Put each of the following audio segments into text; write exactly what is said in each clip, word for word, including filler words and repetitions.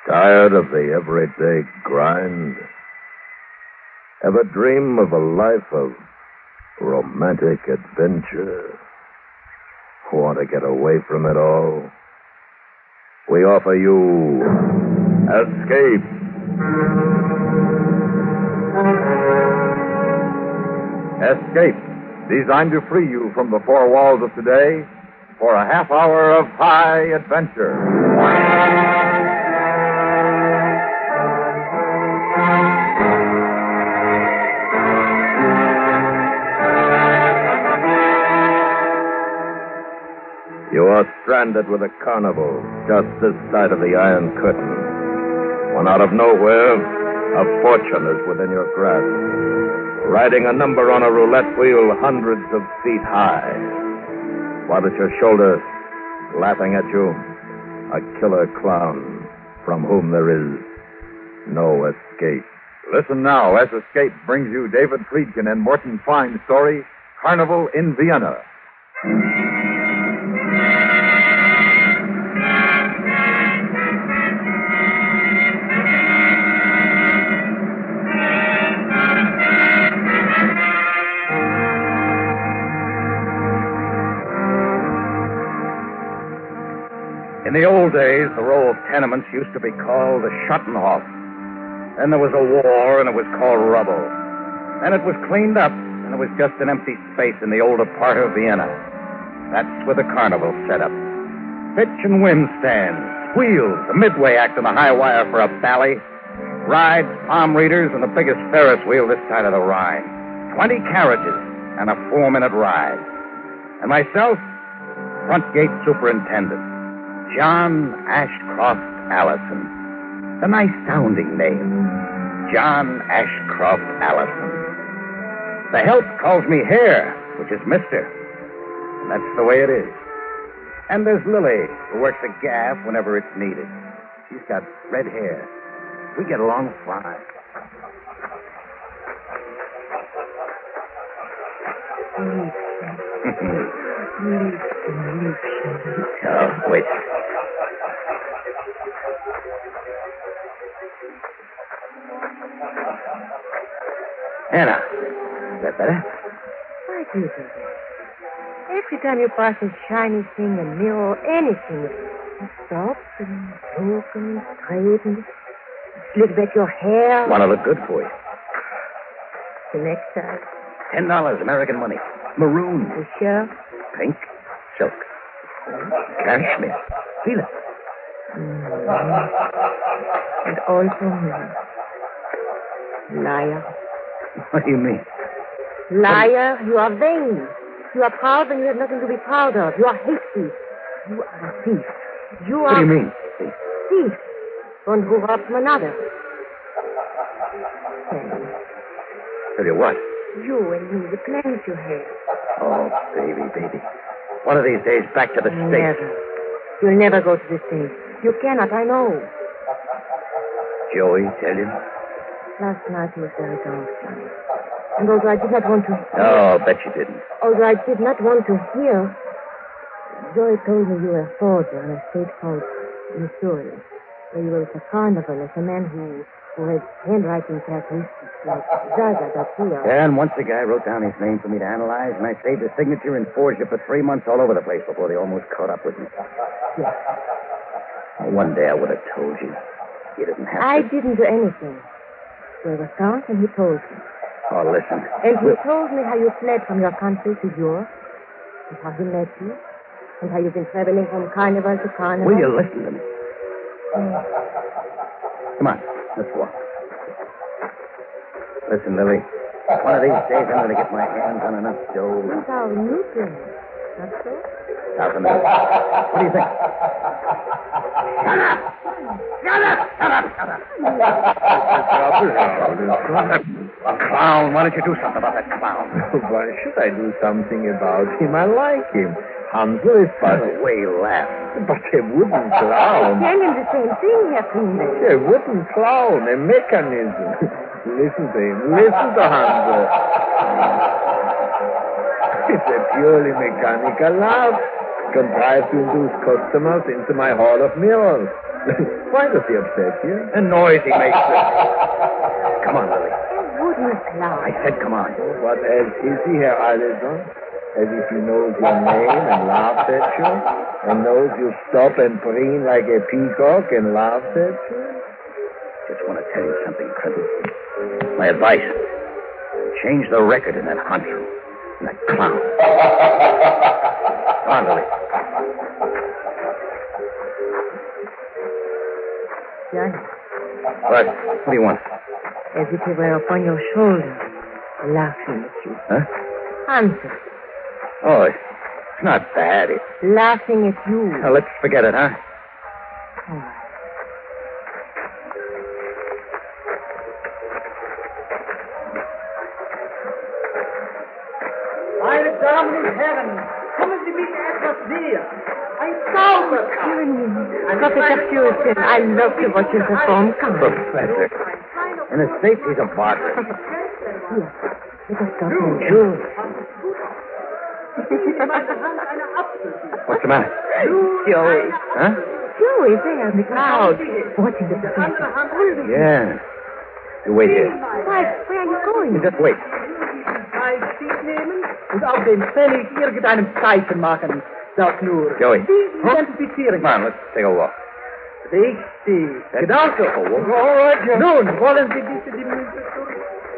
Tired of the everyday grind? Ever dream of a life of romantic adventure? Want to get away from it all? We offer you Escape. Escape, designed to free you from the four walls of today for a half hour of high adventure. You are stranded with a carnival just this side of the Iron Curtain. When out of nowhere, a fortune is within your grasp, riding a number on a roulette wheel hundreds of feet high. While at your shoulder, laughing at you, a killer clown from whom there is no escape. Listen now as Escape brings you David Friedkin and Morton Fine's story, Carnival in Vienna. In the old days, the row of tenements used to be called the Schottenhof. Then there was a war, and it was called rubble. Then it was cleaned up, and it was just an empty space in the older part of Vienna. That's where the carnival set up. Pitch and whim stands, wheels, a midway act on the high wire for a bally, rides, palm readers, and the biggest Ferris wheel this side of the Rhine. Twenty carriages and a four-minute ride. And myself, front gate superintendent. John Ashcroft Allison. A nice sounding name. John Ashcroft Allison. The help calls me Hare, which is Mister. And that's the way it is. And there's Lily, who works the gaff whenever it's needed. She's got red hair. We get along fine. Oh, wait. Anna, is that better? Why do you do that? Every time you pass a shiny thing, a mirror, anything, you stop and look and straighten, slick back your hair. Want to look good for you. The next time. Ten dollars American money. Maroon. The shirt. Pink. Silk. Cashmere. Feel it. Mm. And also me. Liar. What do you mean? Liar, you are vain. You are proud when you have nothing to be proud of. You are hasty. You are a thief. You are... What do you mean, thief? Thief. One who robs from another. Tell me. Tell you what? You and me, the plans you had. Oh, baby, baby. One of these days, back to the States. Never. You'll never go to the States. You cannot, I know. Joey, tell you? Last night he was very downtrodden. And although I did not want to hear... Oh, I'll bet you didn't. Although I did not want to hear... Joey told me you were a forger on a state called Missouri, where you were at a carnival as a man who, who had handwriting characteristics like Zaza Garcia. Yeah, and once the guy wrote down his name for me to analyze, and I saved his signature and forged it for three months all over the place before they almost caught up with me. Yes. Well, one day I would have told you. You didn't have to. I didn't do anything. There was count, and he told me. Oh, listen. And he told me how you fled from your country to yours, and how he met you, and how you've been traveling from carnival to carnival. Will you listen to me? Mm. Come on, let's walk. Listen, Lily. One of these days I'm going to get my hands on enough dough. These are new things, not so? Stop a minute. What do you think? Shut up! Shut up! Shut up! Shut up! Clown, why don't you do something about that clown? Why should I do something about him? I like him. Hansel is funny. The way you laugh. But a wooden clown. Tell him the same thing, Herr Friedman. A wooden clown, a mechanism. Listen to him. Listen to Hansel. It's a purely mechanical laugh, contrived to induce customers into my hall of mirrors. Why does he upset you? The noise he makes. Come on, Lily. Wouldn't Cloud. I said come on. What else is he, Herr Alison? As if he knows your name and laughs at you, and knows you stop and preen like a peacock and laughs at you? Just want to tell you something, Clinton. My advice. Change the record in that Honcho. And that clown. Come on, Lily. Johnny, What? What do you want? as if he were upon your shoulder, laughing at you. Huh? Answer. Oh, it's not bad. It's... Laughing at you. Now, let's forget it, huh? All right. Meine Damen und Herren, kommen Sie bitte etwas näher. Ein Zauberkranz. Professor Puritan, I love to watch you perform. Come on. Professor. In the States, he's a barber. Here, let us talk in Jewish. What's the matter? Joey. Huh? Joey, there in the crowd, watching the professor. Yeah. You wait here. Why, where are you going? Just wait. Ein Stieg nehmen und auf den Pfennig irgendeinem Zeichen machen. Das nur. Joey. Sie identifizieren. Come on, let's take a walk. Richtig. That's- Genau so. Oh, all right, Joe. Nun, wollen Sie bitte die Münze zurück?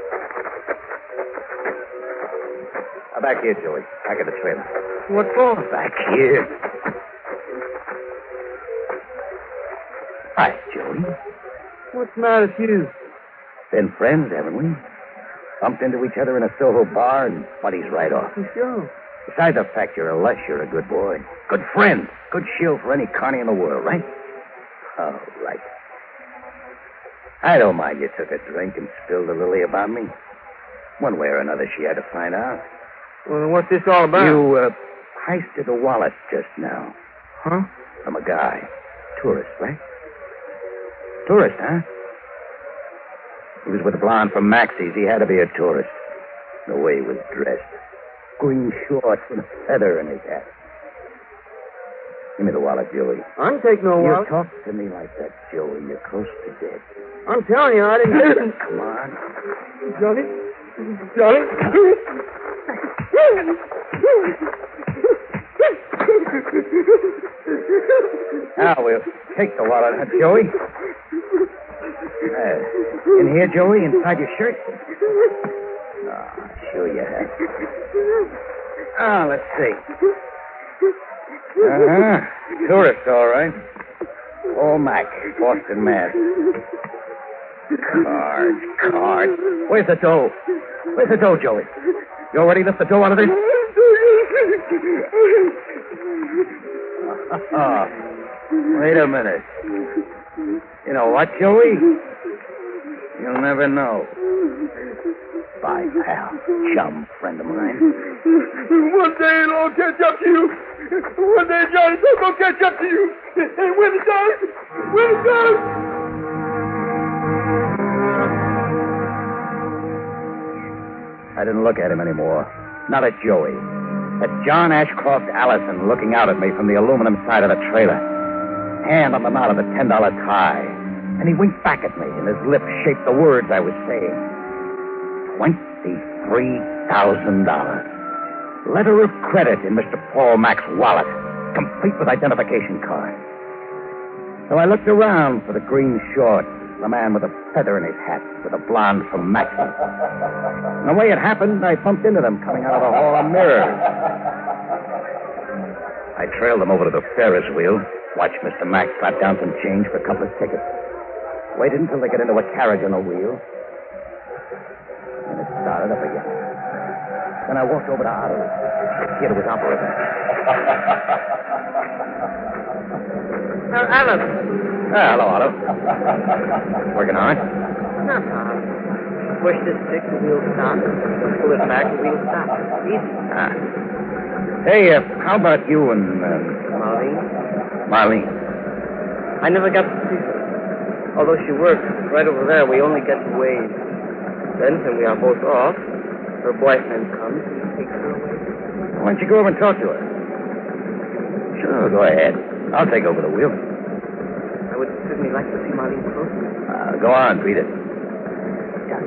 Now, back here, Joey. Back at the trailer. What for? Back here. Hi, Joey. What's the matter with you? Been friends, haven't we? Bumped into each other in a Soho bar and buddies right off. Sure. Besides the fact you're a lush, you're a good boy. Good friend. Good shield for any carny in the world, right? All right. I don't mind you took a drink and spilled a lily about me. One way or another, she had to find out. Well, what's this all about? You, uh, heisted a wallet just now. Huh? From a guy. Tourist, right? Tourist, huh? He was with a blonde from Maxie's. He had to be a tourist. The way he was dressed. Green shorts with a feather in his hat. Give me the wallet, Joey. I'm taking no You wallet. talk to me like that, Joey. You're close to death. I'm telling you, I didn't. Come on. Johnny? Johnny? Now we'll take the wallet, huh, Joey? Uh, in here, Joey, inside your shirt? Ah, sure you have. Ah, let's see. Uh-huh. Tourist, all right. Old Mac, Boston, Mass. Cards, cards. Where's the dough? Where's the dough, Joey? You already left the dough out of this? Oh, wait a minute. You know what, Joey? You'll never know. Bye, pal. Chum, friend of mine. One day it'll all catch up to you. One day Johnny's all gonna catch up to you. And when it does, when it does. I didn't look at him anymore. Not at Joey. At John Ashcroft Allison looking out at me from the aluminum side of the trailer. Hand on the knot of the ten dollar tie. And he winked back at me, and his lips shaped the words I was saying. Twenty-three thousand dollars. Letter of credit in Mister Paul Mack's wallet, complete with identification card. So I looked around for the green shorts, the man with a feather in his hat, with a blonde from Maxie. And the way it happened, I bumped into them coming out of the hall of mirrors. I trailed them over to the Ferris wheel, watched Mister Mack slap down some change for a couple of tickets. Waited until they got into a carriage on a wheel. And it started up again. Then I walked over to Otto. The kid was operating. Now, Alan. Ah, hello, Otto. Working hard? Not hard. Push this stick, the wheel stop. Pull it back, the wheel stop. Easy. Ah. Hey, uh, how about you and uh, Marlene? Marlene? I never got to see her. Although she works right over there, we only get to wave. Then, when we are both off, her boyfriend comes and takes her away. Why don't you go over and talk to her? Sure, go ahead. I'll take over the wheel. I would certainly like to see Marlene closer. Uh, go on, read it. Chuck.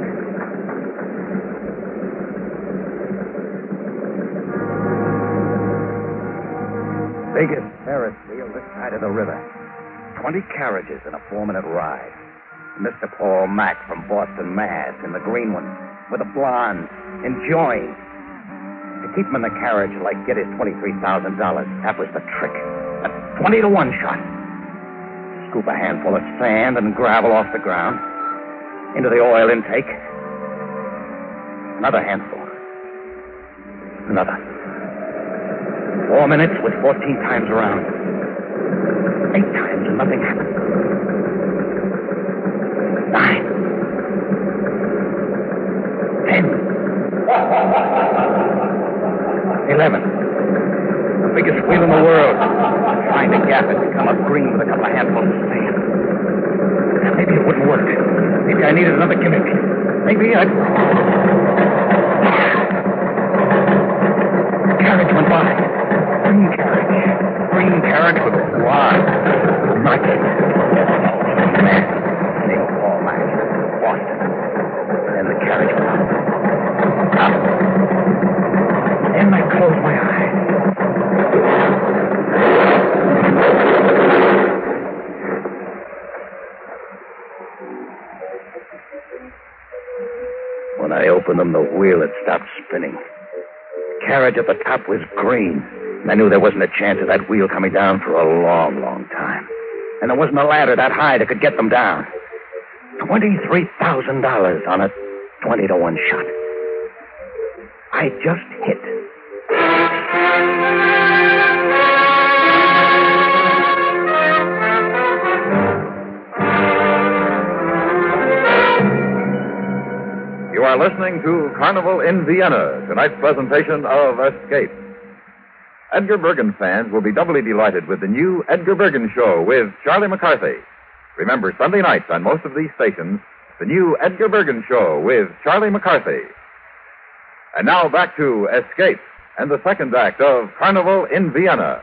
Biggest Ferris wheel this side of the river. Twenty carriages in a four-minute ride. Mister Paul Mack from Boston, Mass. in the green one, with a blonde, enjoying. To keep him in the carriage like get his twenty-three thousand dollars. That was the trick. A twenty to one shot. Scoop a handful of sand and gravel off the ground. Into the oil intake. Another handful. Another. Four minutes with fourteen times around. Eight times and nothing happened. Nine. Ten. Eleven. The biggest wheel in the world. Trying to gap it to come up green with a couple of handfuls of sand. Maybe it wouldn't work. Maybe I needed another gimmick. Maybe I'd... Carriage went by. Green carriage. Green carriage with a blonde. Not it. Man. Name Paul Mack. Boston. Then the carriage went up. Up. Then I closed my eyes. When I opened them, the wheel had stopped spinning. The carriage at the top was green. And I knew there wasn't a chance of that wheel coming down for a long, long time. And there wasn't a ladder that high that could get them down. Twenty-three thousand dollars on a twenty to one shot. I just hit. You are listening to Carnival in Vienna, tonight's presentation of Escape. Edgar Bergen fans will be doubly delighted with the new Edgar Bergen Show with Charlie McCarthy. Remember, Sunday nights on most of these stations, the new Edgar Bergen Show with Charlie McCarthy. And now back to Escape and the second act of Carnival in Vienna.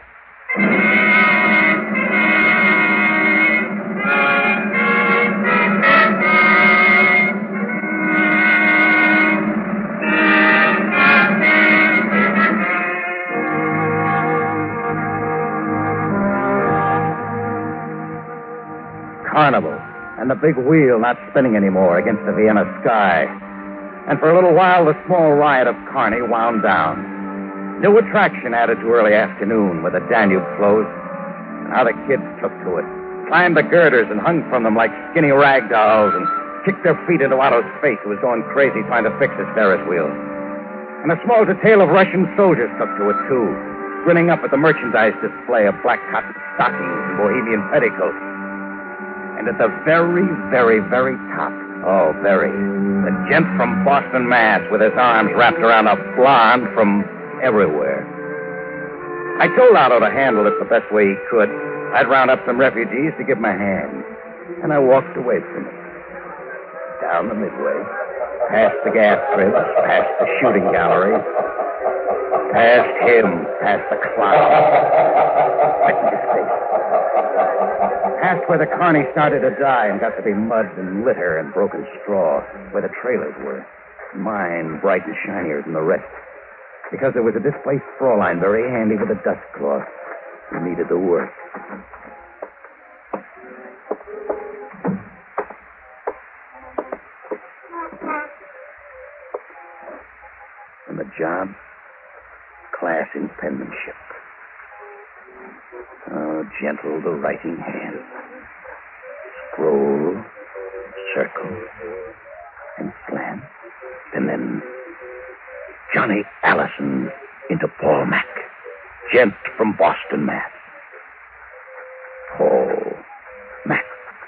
Carnival, and the big wheel not spinning anymore against the Vienna sky. And for a little while, the small riot of Carney wound down. New attraction added to early afternoon where the Danube flows. And how the kids took to it. Climbed the girders and hung from them like skinny rag dolls and kicked their feet into Otto's face, who was going crazy trying to fix his Ferris wheel. And a small detail of Russian soldiers took to it, too, grinning up at the merchandise display of black cotton stockings and Bohemian petticoats. And at the very, very, very top, oh, very, the gent from Boston, Mass, with his arms wrapped around a blonde from everywhere. I told Otto to handle it the best way he could. I'd round up some refugees to give him a hand. And I walked away from it. Down the midway, past the gas prints, past the shooting gallery, past him, past the clown. Right in his face. Past where the Carney started to die and got to be mud and litter and broken straw, where the trailers were. Mine bright and shinier than the rest. Because there was a displaced Fraulein very handy with a dust cloth who needed the work. And the job? Class in penmanship. Oh, gentle the writing hand. Scroll, circle, and slant. And then Johnny Allison into Paul Mack. Gent from Boston, Mass. Paul Mack.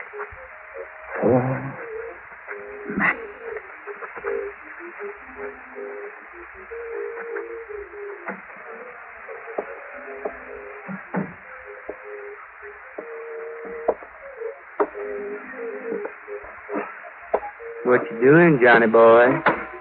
Paul Mack. What you doing, Johnny boy?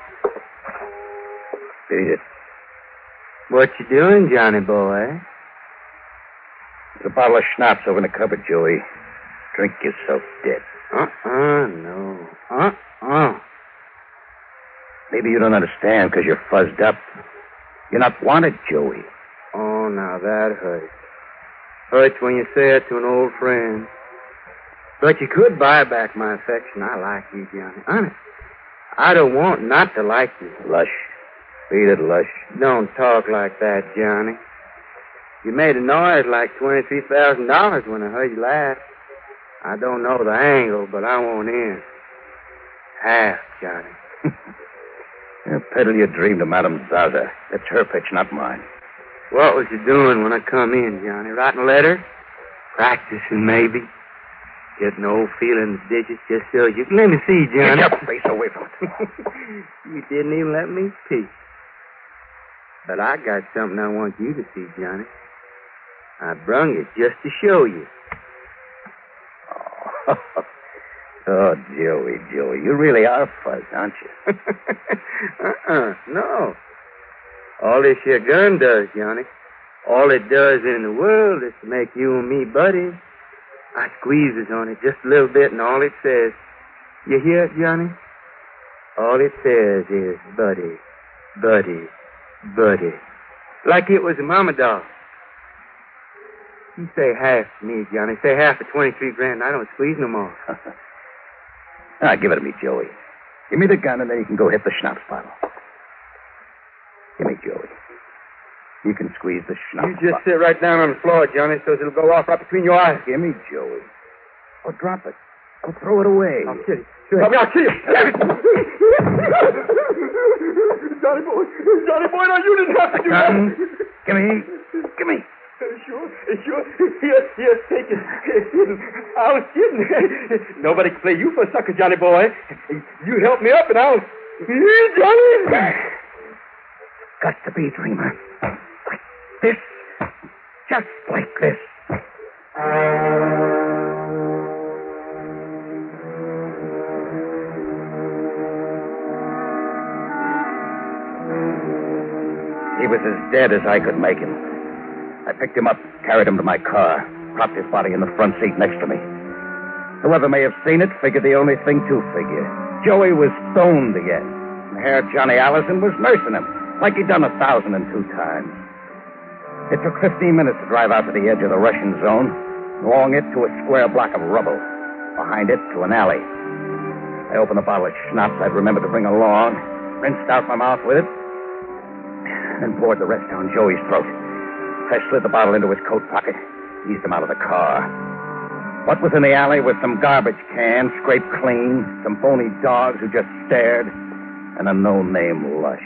Beat it. What you doing, Johnny boy? There's a bottle of schnapps over in the cupboard, Joey. Drink yourself dead. Uh-uh, no. Uh-uh. Maybe you don't understand because you're fuzzed up. You're not wanted, Joey. Oh, now that hurts. Hurts when you say it to an old friend. But you could buy back my affection. I like you, Johnny. Honest. I don't want not to like you. Lush. Beat it, Lush. Don't talk like that, Johnny. You made a noise like twenty-three thousand dollars when I heard you laugh. I don't know the angle, but I want in. Half, Johnny. You peddle your dream to Madame Zaza. That's her pitch, not mine. What was you doing when I come in, Johnny? Writing a letter? Practicing, maybe? Getting old feeling the digits just so you can let me see, Johnny. Get your face away from it. You didn't even let me peek. But I got something I want you to see, Johnny. I brung it just to show you. Oh, oh Joey, Joey, you really are fuzzed, aren't you? uh-uh, no. All this here gun does, Johnny, all it does in the world is to make you and me buddies. I squeezes on it just a little bit, and all it says, you hear it, Johnny? All it says is buddy, buddy, buddy. Like it was a mama dog. You say half to me, Johnny. Say half for twenty-three grand, and I don't squeeze no more. Ah, give it to me, Joey. Give me the gun, and then you can go hit the schnapps bottle. Give me, Joey. You can squeeze the schnapps You just sit right down on the floor, Johnny, so it'll go off right between your eyes. Give me, Joey. Or drop it. Or throw it away. I'll kill you. I'll, I'll kill you. Johnny boy. Johnny boy, no, you didn't have to do that. Give me. Give me. Sure, sure. Here, here, take it. I was kidding. Nobody can play you for a sucker, Johnny boy. You helped me up, and I was... Johnny! Got to be, dreamer. Like this. Just like this. He was as dead as I could make him. I picked him up, carried him to my car, propped his body in the front seat next to me. Whoever may have seen it figured the only thing to figure. Joey was stoned again. And Herr Johnny Allison was nursing him, like he'd done a thousand and two times. It took fifteen minutes to drive out to the edge of the Russian zone, along it to a square block of rubble, behind it to an alley. I opened a bottle of schnapps I'd remembered to bring along, rinsed out my mouth with it, and poured the rest down Joey's throat. I slid the bottle into his coat pocket, eased him out of the car. What was in the alley was some garbage cans, scraped clean, some bony dogs who just stared, and a no-name Lush.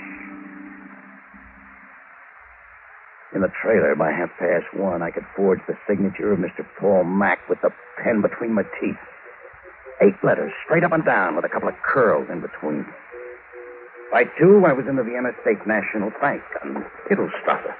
In the trailer, by half past one, I could forge the signature of Mister Paul Mack with the pen between my teeth. Eight letters, straight up and down, with a couple of curls in between. By two, I was in the Vienna State National Bank on Hiddlestrotter.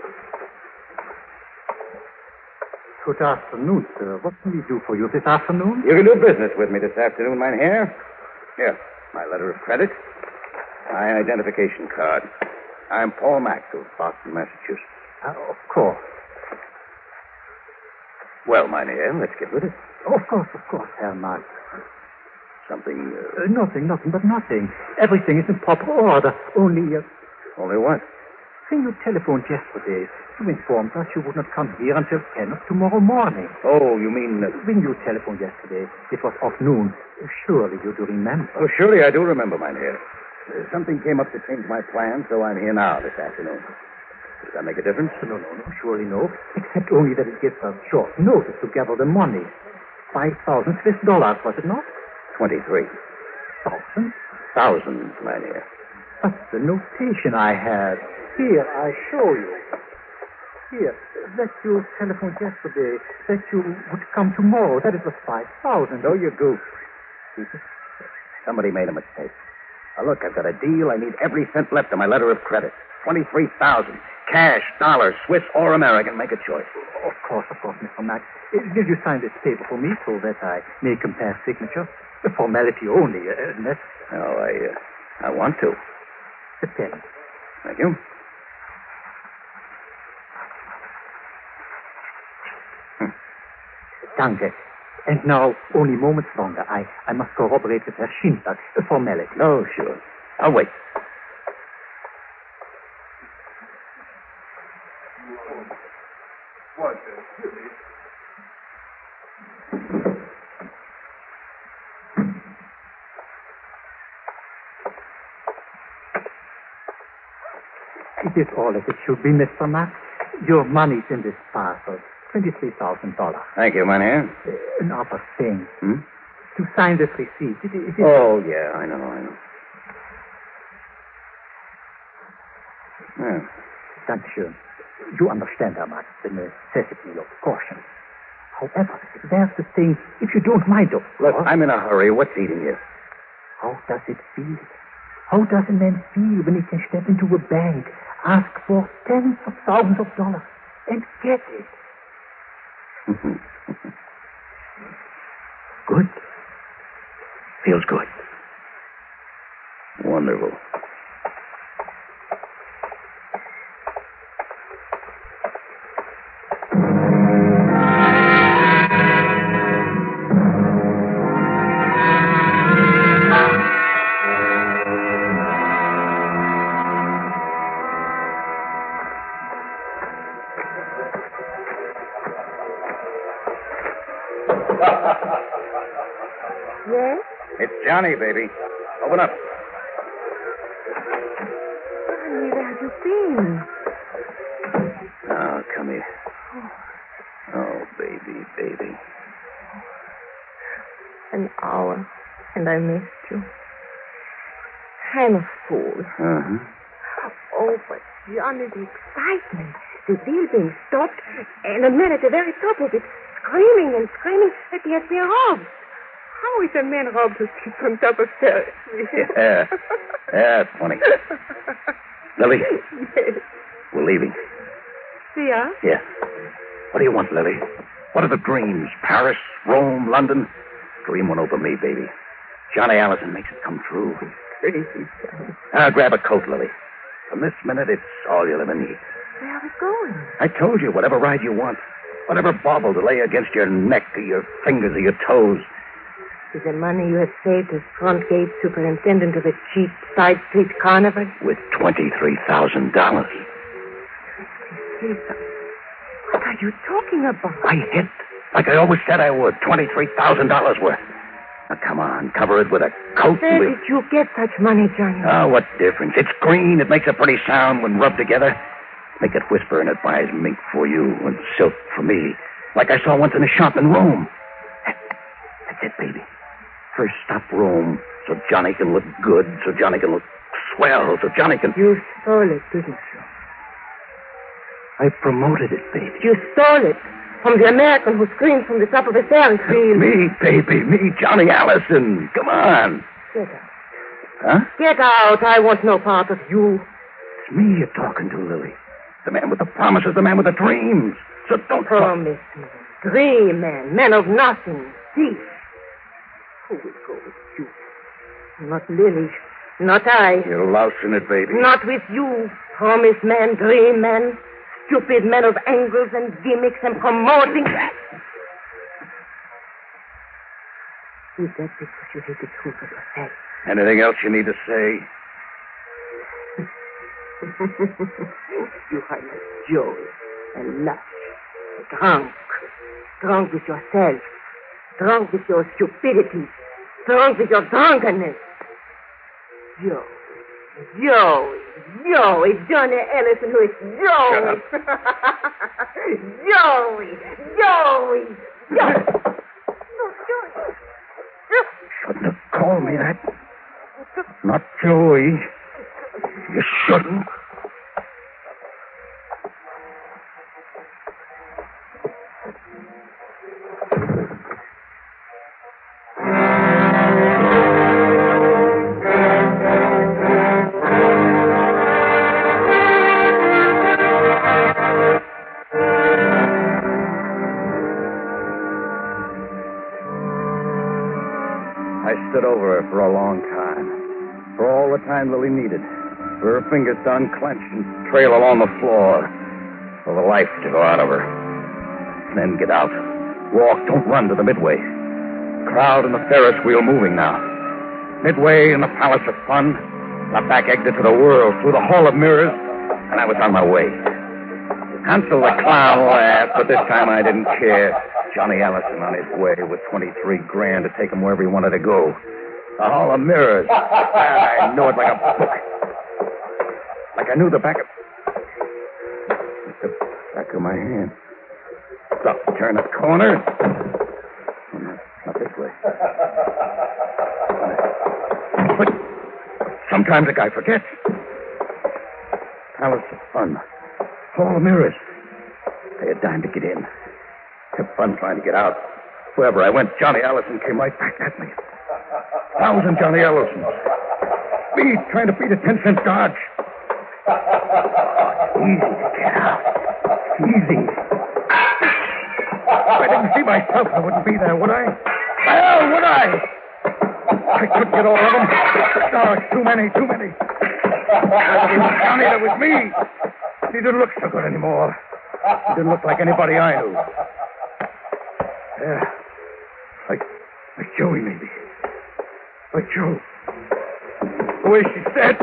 Good afternoon, sir. What can we do for you this afternoon? You can do business with me this afternoon, Mynheer. Here, my letter of credit, my identification card. I'm Paul Mack of Boston, Massachusetts. Uh, of course. Well, Mynheer, let's get with it. Of course, of course, Herr Mack. Something, uh... Uh, nothing, nothing but nothing. Everything is in proper order. Only, uh... Only what? When you telephoned yesterday, you informed us you would not come here until ten of tomorrow morning. Oh, you mean... Uh... When you telephoned yesterday, it was off noon. Surely you do remember. Oh, surely I do remember, Mynheer. Uh, something came up to change my plans, so I'm here now this afternoon. Does that make a difference? No, no, no, surely no. Except only that it gives us short notice to gather the money. Five thousand Swiss dollars, was it not? Twenty-three. Thousand? Thousands, Mynheer. That's the notation I had. Here, I show you. Here, that you telephoned yesterday, that you would come tomorrow. That it was five thousand. So you goof. Somebody made a mistake. Now, look, I've got a deal. I need every cent left of my letter of credit. Twenty-three thousand. Cash, dollars, Swiss or American. Make a choice. Of course, of course, Mister Mack. Will you sign this paper for me so that I may compare signatures? A formality only, uh, unless... Oh, I, uh, I want to. The pen. Thank you. Danke. And now, only moments longer. I, I must corroborate with Herr Schindler. A formality. Oh, sure. I'll wait. It is all as it should be, Mister Max. Your money's in this parcel. twenty-three thousand dollars. Thank you, Mynheer. Uh, another thing. Hmm? To sign this receipt. It, it, it, Oh, yeah, I know, I know. Yeah. Dankeschön. You understand, Herr Max, the necessity of caution. However, there's the thing, if you don't mind, of Look, course. I'm in a hurry. What's eating you? How does it feel? How does a man feel when he can step into a bank, ask for tens of thousands of dollars, and get it? Good. Feels good. Wonderful. Yes? It's Johnny, baby. Open up. Johnny, where have you been? Oh, come here. Oh, baby, baby. An hour, and I missed you. I'm a fool. Uh-huh. Oh, but Johnny, the excitement. The deal being stopped, and a man at the very top of it, screaming and screaming that he has been robbed. How is a man robbed who sits on top of stairs? Yeah. Yeah, it's funny. Lily, Yes. we're leaving. See ya? Yeah. What do you want, Lily? What are the dreams? Paris, Rome, London? Dream one over me, baby. Johnny Allison makes it come true. Crazy, Johnny. Now grab a coat, Lily. From this minute, it's all you'll ever need. Where are we going? I told you, whatever ride you want. Whatever bauble to lay against your neck or your fingers or your toes. Is the money you have saved as front gate superintendent of a cheap side street carnival? With twenty-three thousand dollars. What are you talking about? I hit, like I always said I would, twenty-three thousand dollars worth. Now, come on, cover it with a coat. Where with... did you get such money, Johnny? Oh, what difference? It's green. It makes a pretty sound when rubbed together. Make it whisper and it buys mink for you and silk for me. Like I saw once in a shop in Rome. That's it, baby. First stop Rome, so Johnny can look good, so Johnny can look swell, so Johnny can... You stole it, didn't you? I promoted it, baby. You stole it from the American who screamed from the top of the stairs. Me, baby, me, Johnny Allison. Come on. Get out. Huh? Get out. I want no part of you. It's me you're talking to, Lily. The man with the promises, the man with the dreams. So don't talk. Promise me. Dream man, man of nothing. Thief. Who will go with you? Not Lily. Not I. You're lousing it, baby. Not with you. Promise man, dream man. Stupid man of angles and gimmicks and promoting. Is that because you hate the truth of yourself? Anything else you need to say? You are like Joey and lush, drunk, drunk with yourself, drunk with your stupidity, drunk with your drunkenness. Joey, Joey, Joey, Johnny Ellison, who is Joey. Joey, Joey, Joey. No, Joey. Shouldn't have called me that. Not Joey. You shouldn't. I stood over her for a long time. For all the time Lily needed. For her fingers to unclench and trail along the floor. For the life to go out of her. And then get out. Walk, don't run to the midway. crowd and the Ferris wheel moving now. Midway in the Palace of Fun, the back exit to the world, through the Hall of Mirrors, and I was on my way. Hansel the Clown laughed, but this time I didn't care. Johnny Allison on his way with twenty-three grand to take him wherever he wanted to go. The Hall of Mirrors. I know it like a book. Like I knew the back of... the back of my hand. Stop, turn a corner. Oh, no, not this way. But sometimes a guy forgets. Palace of Fun. Hall of Mirrors. Pay a dime to get in. Have fun trying to get out. Wherever I went, Johnny Allison came right back at me. Thousand Johnny Allisons. Me trying to beat a ten-cent dodge. Oh, easy to get out. Easy. If I didn't see myself, I wouldn't be there, would I? Well, would I? I couldn't get all of them. No, it's too many, too many. It was Johnny, that was me. He didn't look so good anymore. He didn't look like anybody I knew. Yeah. Like, like Joey, maybe. Like Joe. The way she said.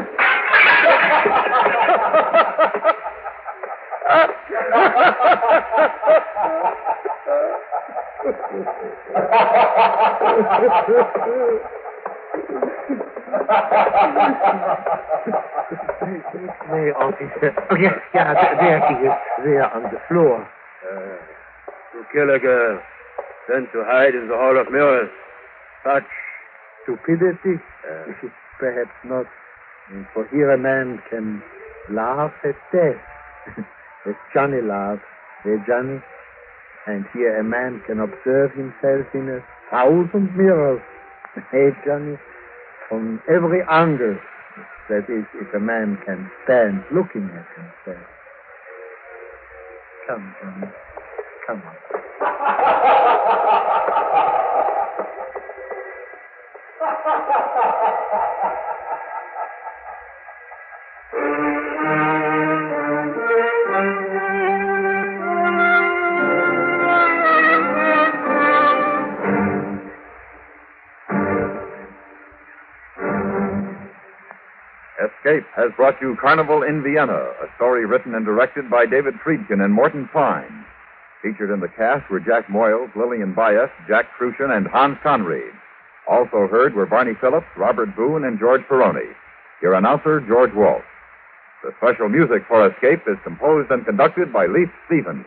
May officer. Oh, yes, yeah, there he is. There on the floor. Uh, to kill a girl, then to hide in the Hall of Mirrors. Such Stupidity? Uh, Perhaps not. For here a man can laugh at death. As Johnny laughs, eh, Johnny? And here a man can observe himself in a thousand mirrors. Hey, Johnny? From every angle. That is, if a man can stand looking at himself. Come, Johnny. Come on. Escape has brought you Carnival in Vienna, a story written and directed by David Friedkin and Morton Fine. Featured in the cast were Jack Moyles, Lillian Bayes, Jack Crucian, and Hans Conried. Also heard were Barney Phillips, Robert Boone, and George Peroni. Your announcer, George Walsh. The special music for Escape is composed and conducted by Leif Stevens.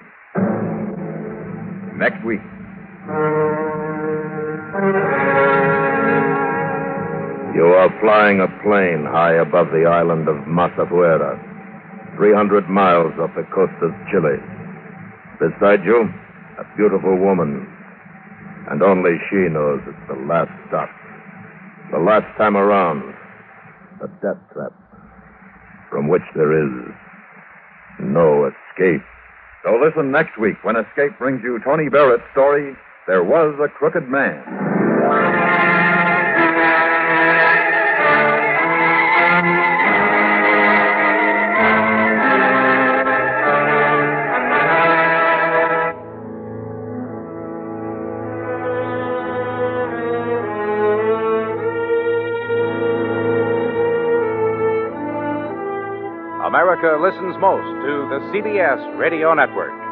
Next week. You are flying a plane high above the island of Masafuera, three hundred miles off the coast of Chile. Beside you, a beautiful woman. And only she knows it's the last stop. The last time around. A death trap. From which there is no escape. So listen next week when Escape brings you Tony Barrett's story, There Was a Crooked Man. America listens most to the C B S Radio Network.